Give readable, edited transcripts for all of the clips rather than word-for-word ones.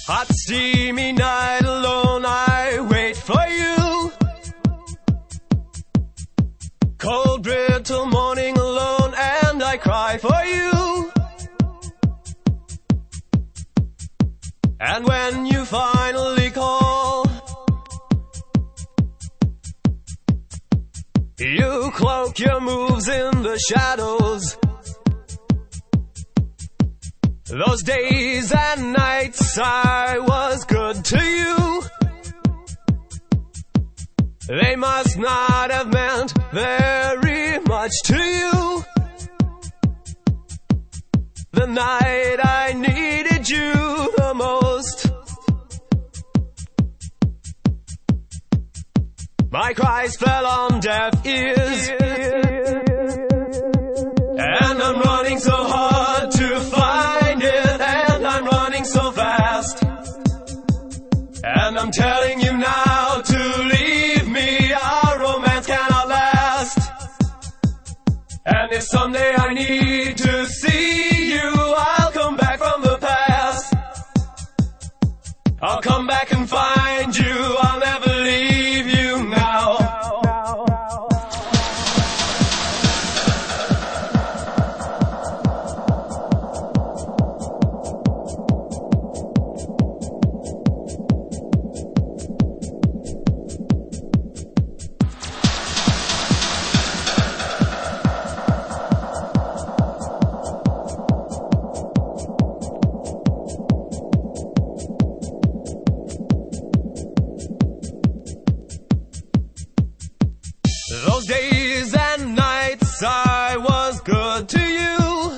Hot steamy night alone, I wait for you. Cold brittle morning alone, and I cry for you. And when you finally call, you cloak your moves in the shadows. Those days and nights I was good to you. They must not have meant very much to you. The night I needed you the most, my cries fell on deaf ears, and I'm running so hard to find it, and I'm running so fast, and I'm telling you now to leave me, our romance cannot last. And if someday I need to see you, I'll come back from the past. I'll come back and find you, I'll never leave you now. Those days and nights I was good to you.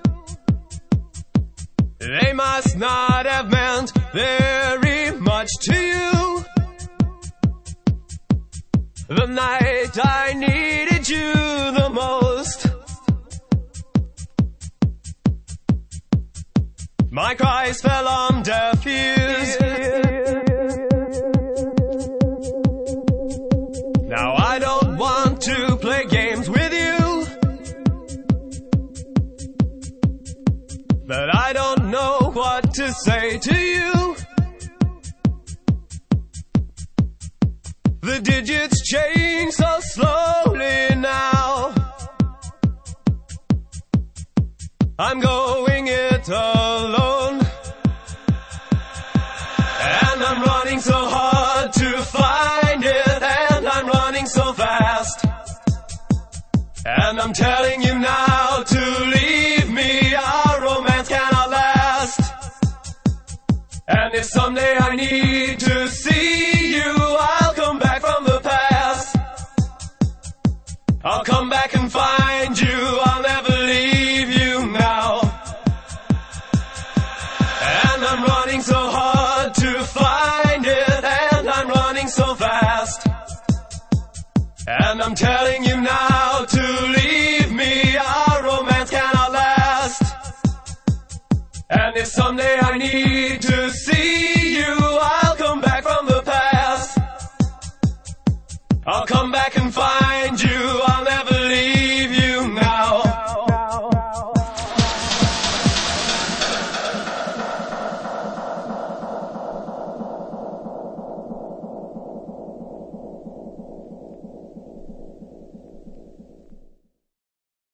They must not have meant very much to you. The night I needed you the most, my cries fell on deaf ears. Now I don't want to play games with you, but I don't know what to say to you. The digits change so slowly now. I'm going it alone, and I'm running so hard to find it, and I'm running so fast, and I'm telling you now to leave me, our romance cannot last. And if someday I need to see you, I'll come back from the past. I'll come back and find you, I'll never leave you now. And I'm running so hard to find it, and I'm running so fast, and I'm telling you now to leave me, our romance cannot last. And if someday I need to see you, I'll come back from the past. I'll come back and find